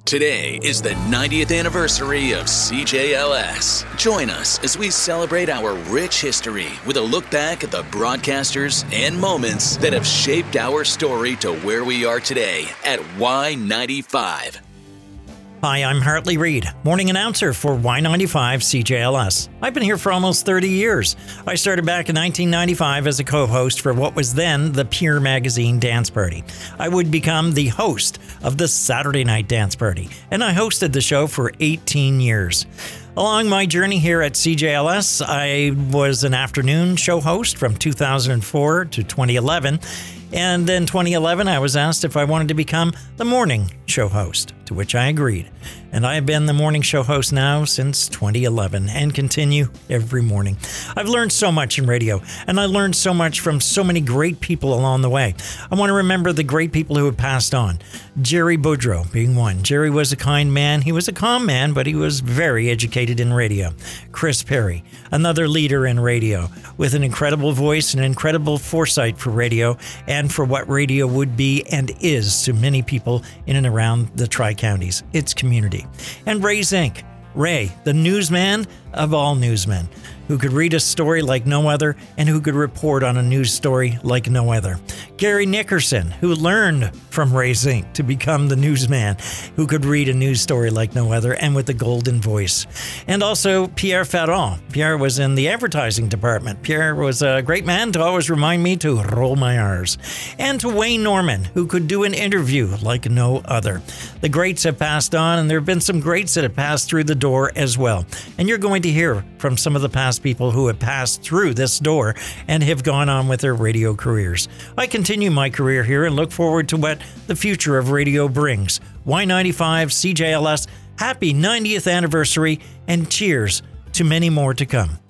Today is the 90th anniversary of CJLS. Join us as we celebrate our rich history with a look back at the broadcasters and moments that have shaped our story to where we are today at Y95. Hi, I'm Hartley Reid, morning announcer for Y95 CJLS. I've been here for almost 30 years. I started back in 1995 as a co-host for what was then the Pure Magazine Dance Party. I would become the host of the Saturday Night Dance Party, and I hosted the show for 18 years. Along my journey here at CJLS, I was an afternoon show host from 2004 to 2011. And in 2011, I was asked if I wanted to become the morning show host, to which I agreed. And I have been the morning show host now since 2011 and continue every morning. I've learned so much in radio, and I learned so much from so many great people along the way. I want to remember the great people who have passed on. Jerry Boudreau being one. Jerry was a kind man. He was a calm man, but he was very educated in radio. Chris Perry, another leader in radio, with an incredible voice and incredible foresight for radio and for what radio would be and is to many people in and around the Tri-Counties, its community. And Ray Zink, Ray, the newsman of all newsmen, who could read a story like no other and who could report on a news story like no other. Gary Nickerson, who learned from Ray Zink to become the newsman, who could read a news story like no other and with a golden voice. And also Pierre Ferrand. Pierre was in the advertising department. Pierre was a great man to always remind me to roll my R's. And to Wayne Norman, who could do an interview like no other. The greats have passed on, and there have been some greats that have passed through the door as well. And you're going to hear from some of the past people who have passed through this door and have gone on with their radio careers. I continue my career here and look forward to what the future of radio brings. Y95 CJLS, happy 90th anniversary, and cheers to many more to come.